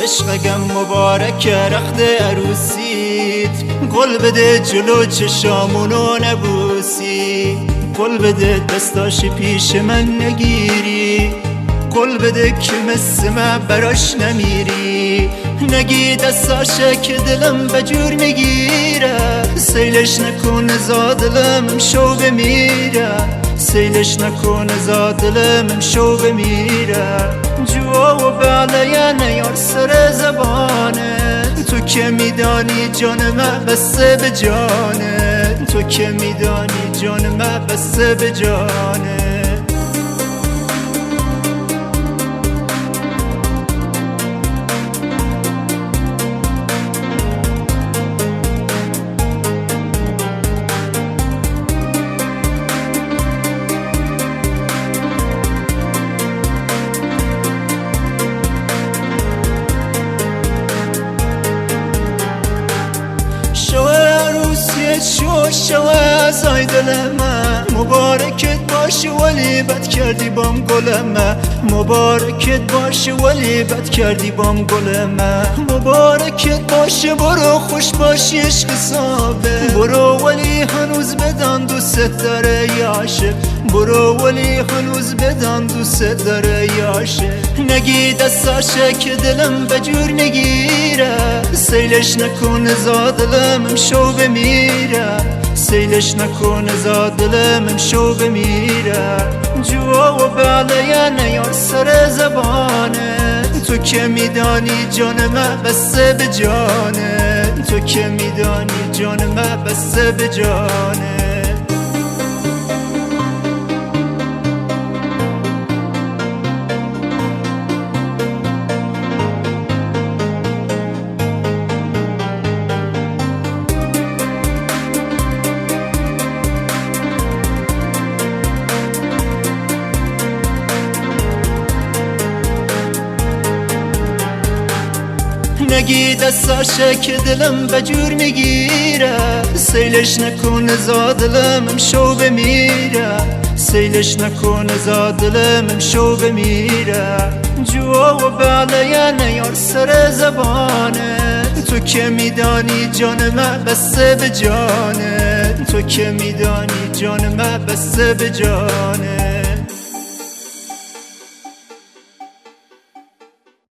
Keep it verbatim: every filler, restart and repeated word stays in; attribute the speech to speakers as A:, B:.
A: عشقگم مبارک رخت عروسیت، قول بده جلو چشامونو نبوسی، قول بده دستاش پیش من نگیری، قول بده که مثل من براش نمیری، نگی دستاشه که دلم بجور میگیره، سیلش نکن زا دلم امشو بمیره، سیلش نکن زا دلم امشو بمیره. جوا و بعلیه نیار سر زبانه، تو که میدانی جان من بسته به جانه، تو که میدانی جان من بسته به جانه. شو شو ازای دلم مبارکت باشه ولی بد کردی بام گلم، مبارکت باشه ولی بد کردی بام گلم، مبارکت باشه برو خوش باشی عشق صابه، برو ولی هنوز بدان دوست داره یاشه، برو ولی هنوز بدان دوست داره یاشه، نگی دستاشه که دلم بجور نگیره، سیلش نکن زا دلم امشو بمیره، سیلش نکن زا دلم امشو بمیره. جوا و بعلیه نیار سر زبانه، تو که میدانی جان من بسته به جانه، تو که میدانی جان من بسته به جانه. نگی دستاشه که دلم بجور میگیره، سیلش نکن زا دلم امشو بمیره، سیلش نکن زا دلم امشو بمیره. جوا و بعلیه نیار سر زبانه، تو که میدانی جان من بسته به جانه، تو که میدانی جان من بسته به جانه.